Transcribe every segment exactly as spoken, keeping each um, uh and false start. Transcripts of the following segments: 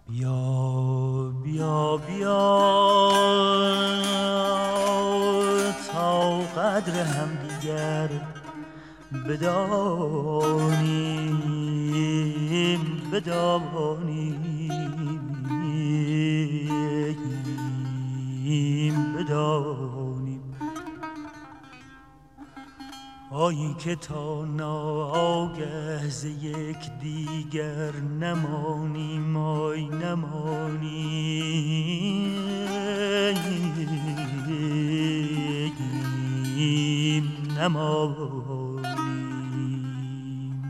بیا بیا بیا تا قدر هم دیگر بدانیم بدانیم بدانیم آیی که تا ناگه ز یک دیگر نمانیم آی نمانیم نمانیم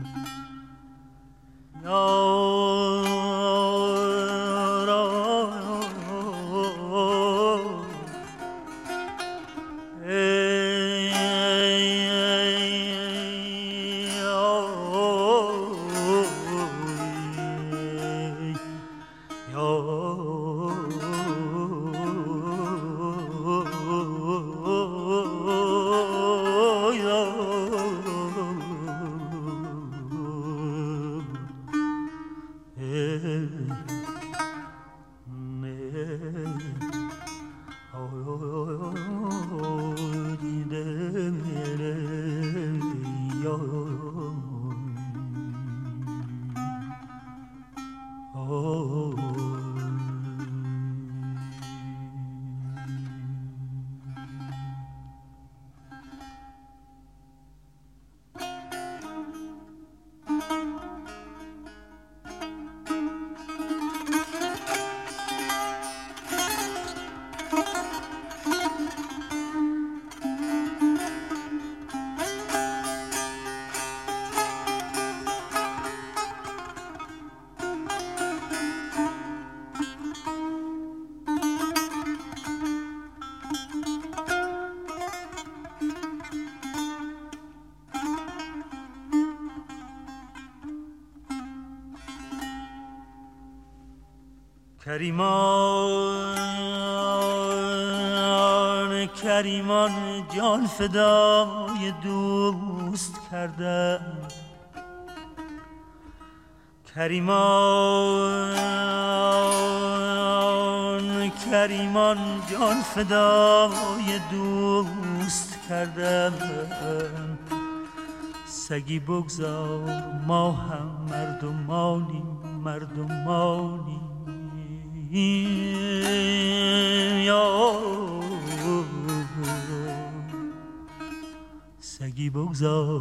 کریمان کریمان جان فدای دوست کردم کریمان کریمان جان فدای دوست کردم سگی بگذار ما هم مردمانیم مردمانیم یا سگی بگذار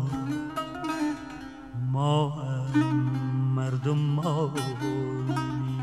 ما هم مردمانیم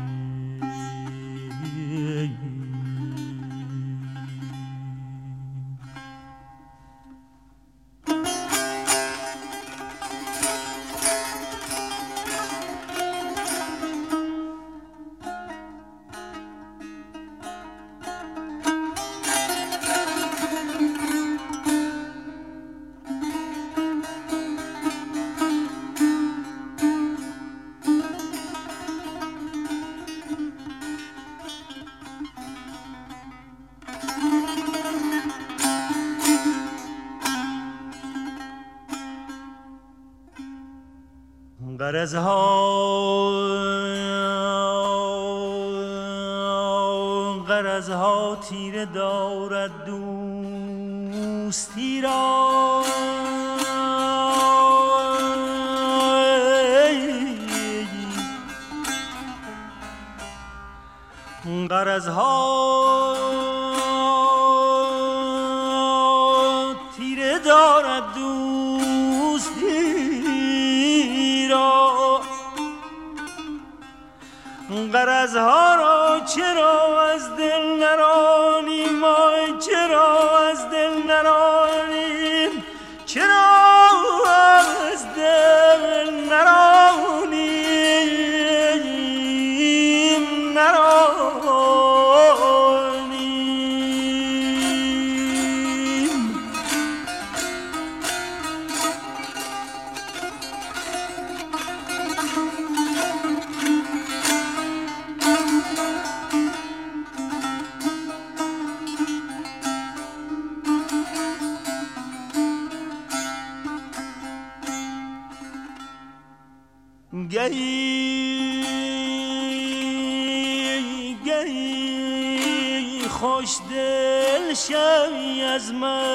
غرضها غرضها تیره دارد دوستی را غرضها تیره دارد دوستی را غرضها را چرا از دل نرانیم آی چرا از دل نرانیم چرا از دل نرانیم نرانیم ای خوش دل شوی از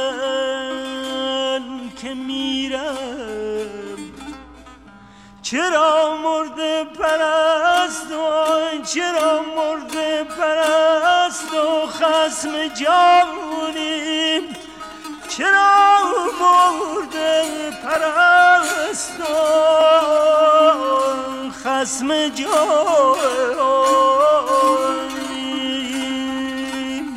من که میرم، چرا مرده پرست و چرا مرده پرست و خصم جانیم، چرا مرده پرست و خصم جانیم.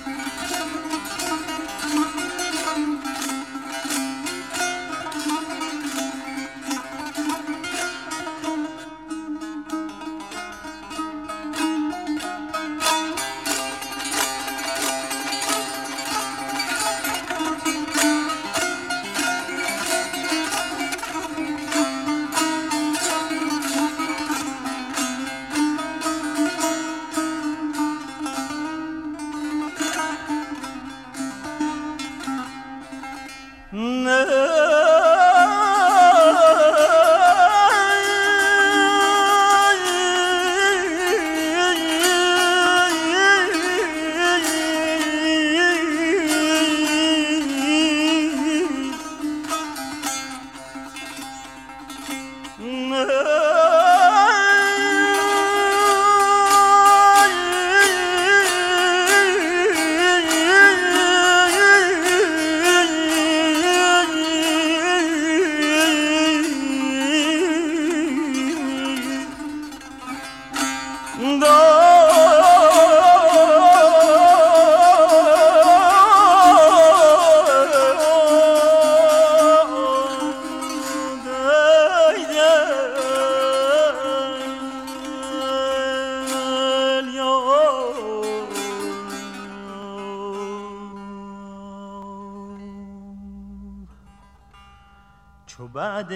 چو بعد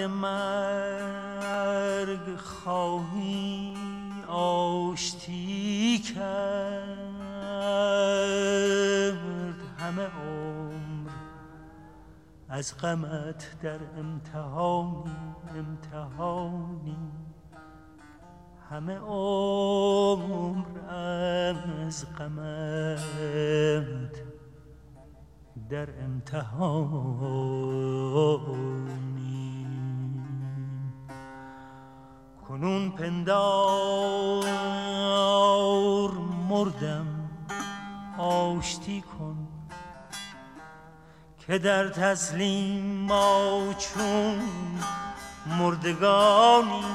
مرگ خواهی آشتی کرد، همه عمر از غمت در امتحانی امتحانی، همه عمر از غمت در امتحانی. کنون پندار مردم آشتی کن، که در تسلیم ما چون مردگانی.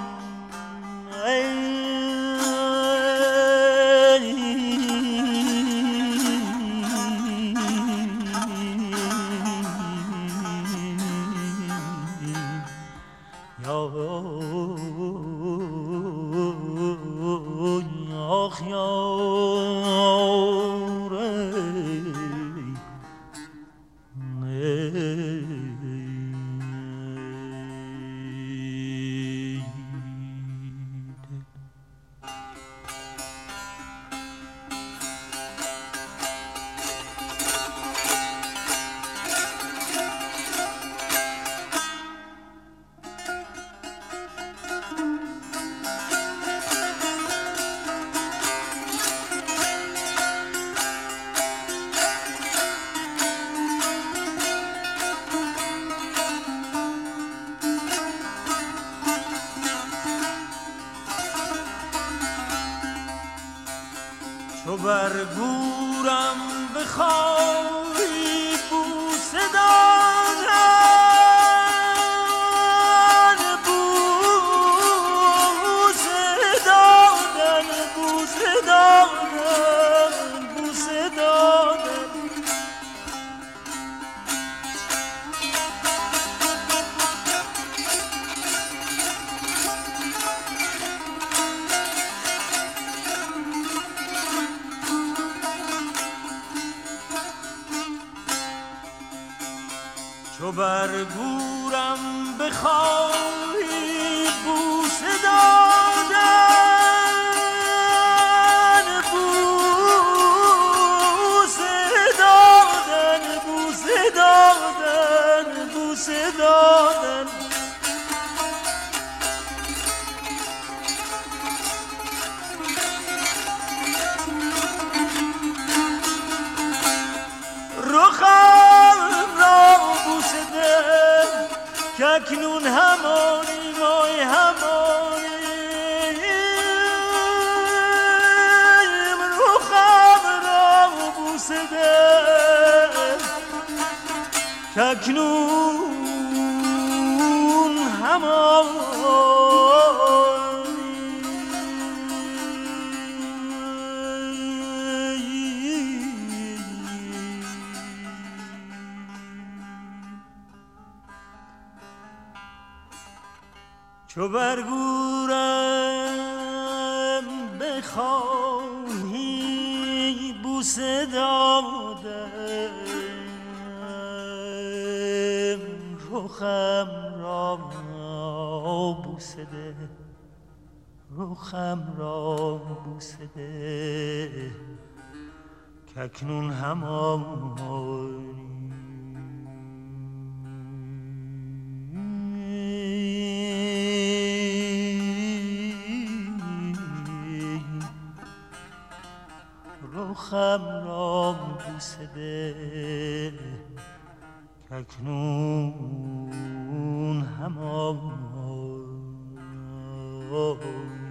آخ تو بر گورم بخواهی بوسه دادن، بوسه دادن، بوسه دادن، بوسه دادن. چو بر گورم بخواهی بوسه دادن، بوسه دادن، بوسه دادن، بوسه دادن. اکنون همانی مای همانی رخم را بوسه ده که اکنون همانی چو برگورم بخواهی بوسه دادم رخم را بوسه ده رخم را بوسه ده که اکنون همانی رخم را بوسه ده که اکنون همان